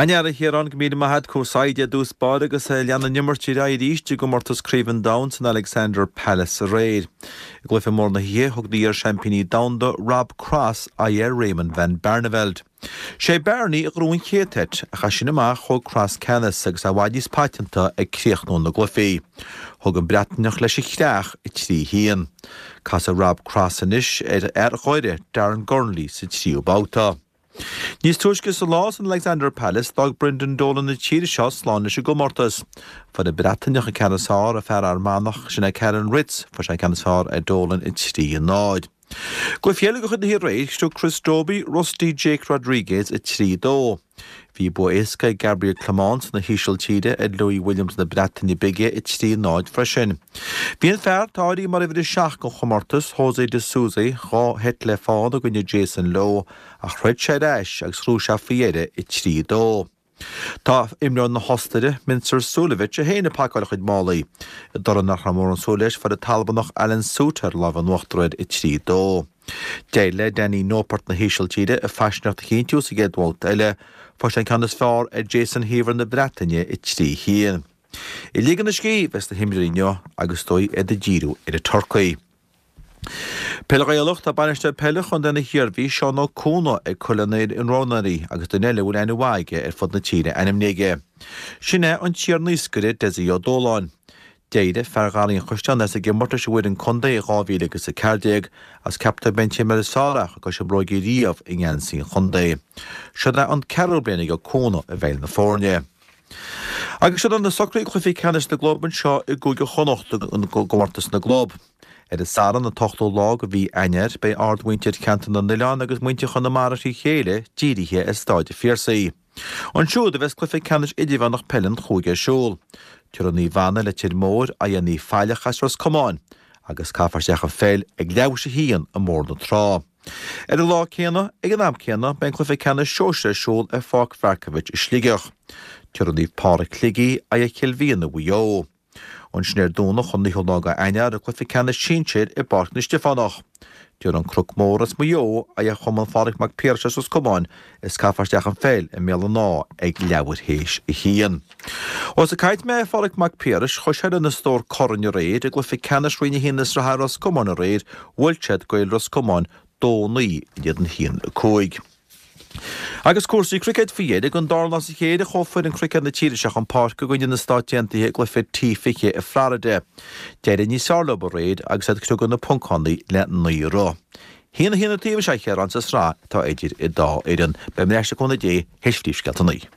Aniar hieran gmíad mahad cósaide dús bád agus leanna nimmartí raid íste go mortas Craven Downs and Alexander Palace raid. Glyfa mór na hie hogdíar championí downda Rob Cross a Raymond van Barneveld. Sé Bernie a grúin chétet a chasinna má chog Cross Canis agus a wadís patenta ag críochnún na glyfaí. Hog an breatnach leis i chleach i trí hían. Cas a Rob Cross inis choide Darren Gornley sa tríú báta. Nís tuisgus sa lás an Alexander Palace dag Brendan Dolan na tíir seo sláán leis go mortas. Fa de breataneach a Canasár a fer armánach sinna Karen Ritz fa sé Canasár a Dolan i trí an náid. Go fiele go chud hir rééis sto Chris Doby, Rusty Jake Rodriguez i trí dó. Bhí bu éca Gabriel Clements na híisiil tíide ed Louis Williams na Bretagne bige i tí náid freisin. Bhí an fear táirí mar bhí seach go chomortas Jose de Souza chá het le fád a gonne Jason Lowe a chreid sé eis agus chrúise fiéide i trí dó. Tá imreán na hostaide Minster Sulevich a héna pácail chuid málaí. I doran nach ramór an Soleis fa de talbanach Alan Souter lá an nuachtraid i trí dó. Déile Danny Nopert na híisiil tíide a feisneart chéintús i Gedwalt eile fa sé canas fear a Jason Hever na Bretagne i trí hían. I lígan na scí ves na himríneo agus dói e de Giro i de Turcaí. Pelagaialocht a baniste pelle chun denna hirbhí Seán O'Connor ag chulanéid in Rónarí agus dunéile bhfuil ena bhaige fud na tíre animnéige. Sinné an tíar níoscuide desaí ó dóláin. Déide fergáín chuisteán as a gimmarta se bhfuil an conda i gáhíle agus a ceardeag as capta benche mesáach agus se broigi riamh i gceansaí chundé. Siad an Carol Brennig O'Connor a bhéil na fórne. Agus siad an na socraí chufií canis na glóban seo i gúige chonocht an gomartas na glób. Is saran na tochtó lág a bhí aineir bei ardhaintead cantan na Nileán agus muinte chun na maratí chéile dírithe is stáide fiersaí. An siúd a bheits clufií canis idirhhan nach pellan chúige siúl. Tuair an ní bhana le tíir mór a dhéanaí feilechas ros comáin, agus cáfar seach a féil ag leabh sa híon a mór na trá. A lá céanna ag an am céanna ben clufií canis seoiste siúl a fák Vercovich i slígeach. Tuair an ní pára cligií a chilhíon na bhuió. An snéir dúnach chun níholnága ainear a clufií canis síntséir i barc na Stefanach. Tuair an cruc móras mhuió a chuman fáric mac Pierce os comáin is cáfarsteach an féil i méla ná ag leabhar héis i hían. Os a cait me fáric mac Pierce chuisiad in na stór coran a réid a glufií canis roiine hínas ra ros comáin a réid bhfuiltead goil ros comáin dónaí iad an hían a cóig. Agus cuasaí cricket fiéide gon darlas i chéide chofuid an cricket na tíiriseach an parc go gine na stáitiantaí glyfid tífiche i Florida. Déidir ní sálob a réid agus ad crugan na puncandaí le naíró. Hína tíomh sé chéar an sa srá tá éidir i dá éidir be mnéiste chuna dé heistíos geltannaí.